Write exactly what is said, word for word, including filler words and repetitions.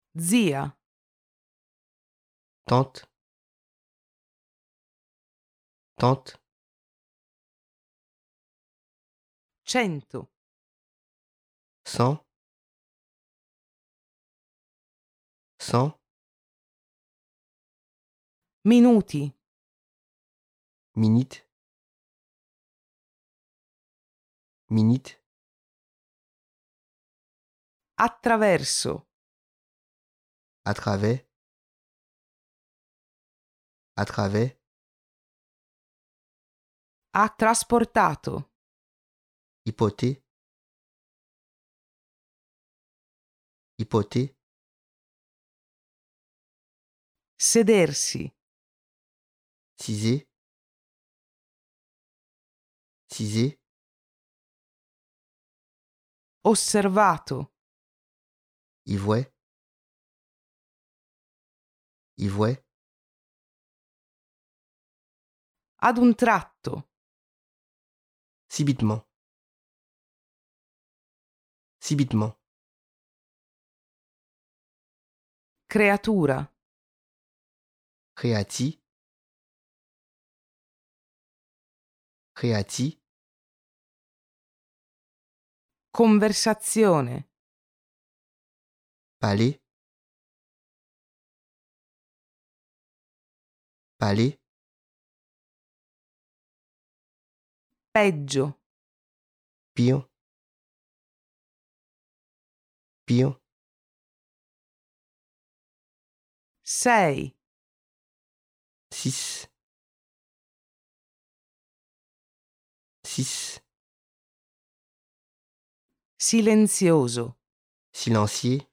Zia. Tante. Tante. Cento. Cent. Cent. Minuti. Minute. Minute. Attraverso. À travers. À travers. Ha trasportato. Hypothé. Hypothé. Sedersi. Ciser. Ciser. Osservato. Ivoué. Ivoué. Ad un tratto. Subitement. Subitement. Creatura. Créati. Créati. Conversazione. Palais. Palais. Peggio. Pion. Pion. Sei. Six. Six. Silenzioso. Silencier.